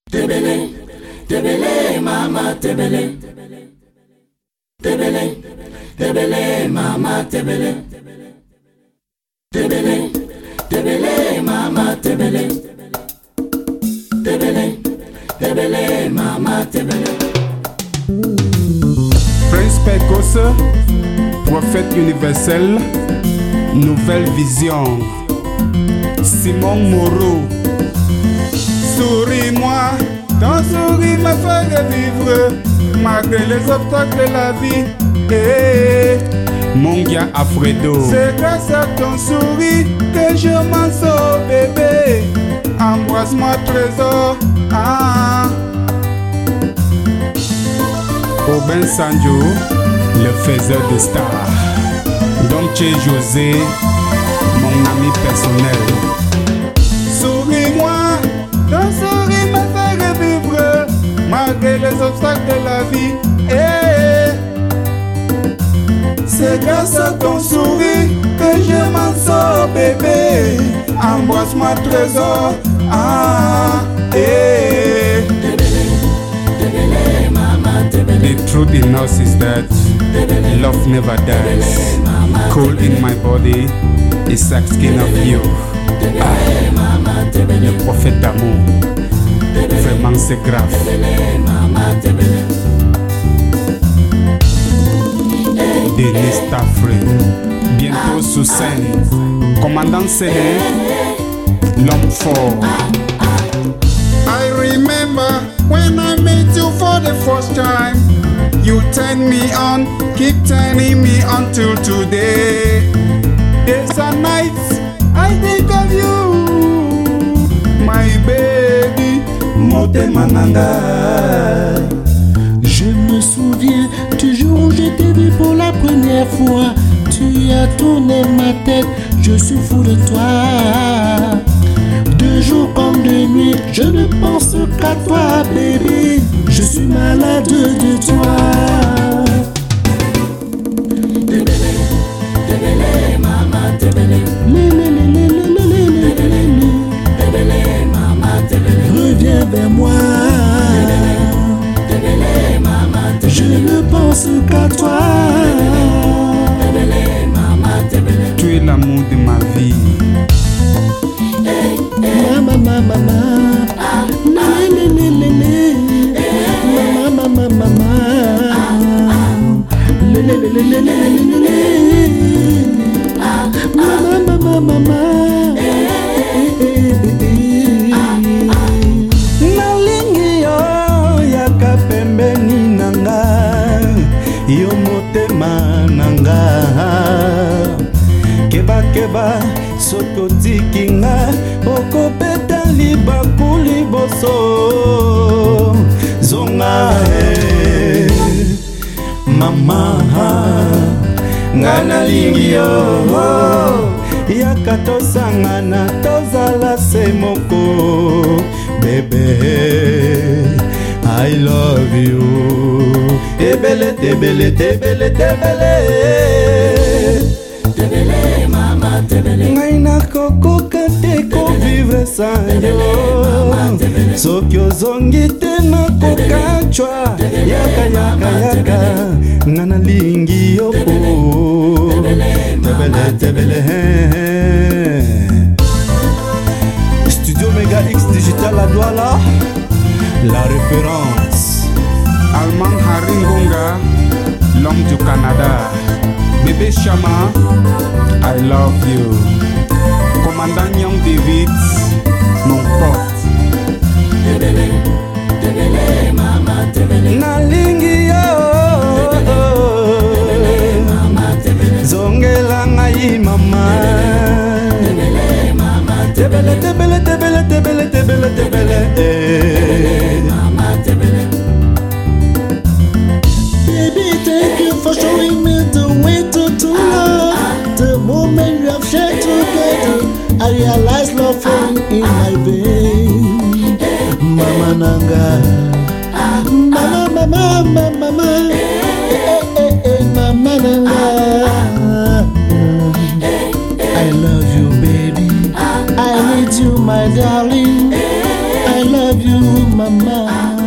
Tebele, tebele, mama, tebele. Tebele, tebele, mama, tebele. Tebele, tebele, mama, tebele. Tebele, tebele, mama, tebele. Prince Pecos, prophète universel, nouvelle vision. Simon Moreau. Souris-moi, ton sourire me fait revivre, malgré les obstacles de la vie. Mon gars Alfredo. C'est grâce à ton sourire que je m'en sors, bébé. Embrasse-moi, trésor. Robin Sanjo, le faiseur de stars. Domche José, mon ami personnel. Souris-moi, ton sourire me fait revivre, malgré les obstacles de la vie. C'est grâce à ton sourire que je m'en sors, bébé. Embrasse-moi, trésor. The truth in us is that love never dies. Cold in my body is like skin of you. Le prophète d'amour, vraiment c'est grave. Denis Tafré, bientôt sous scène. Commandant Séné, l'homme fort. I remember when I met you for the first time. You turn me on, keep turning me on till today. Days and nights, I think of you, my baby, motema nanga. Je me souviens du jour où je t'ai vu pour la première fois. Tu as tourné ma tête, je suis fou de toi. De jour comme de nuit, je ne pense qu'à toi, baby. Je suis malade de toi. Tebele, tebele, mama, tebele. Tebele, mama, tebele. Reviens vers moi. Tebele, mama, tebele. Je ne pense qu'à toi. Tebele, mama, tebele. Tu es l'amour de ma vie. Mama, mama, mama, mama, nalingi yo yaka pembeni nanga, yo motema nanga. Keba soki otiki nga okobeta libaku liboso zonga. Mama nga nalingi yo, yaka tosangana tozala se moko, bebe I love you. Tebele, tebele, tebele, tebele. Tebele, mama, tebele. Ngai nakokoka te kovivre sans yo. Soki ozongi te nakokachwa. Yaka nga nalingi yo po. Tebele, tebele. Studio Mega X Digital à Douala, la référence. Alman Haringonga, l'homme du Canada. Bébé Chama, I love you. Commandant Young David, mon pote. Tebele, tebele, mama, tebele. Nalingi yo, Mama, tebele. zongela ngai mama. Tebele, mama, Tebele, tebele, tebele, tebele, tebele, tebele. mama, tebele. baby, thank you for showing me the way to love. The moment we have shared together, I realize love flowing in my veins. Mama nanga, mama, mama, mama, mama, mama nanga. I love you, baby. I need you, my darling. I love you. you, maman.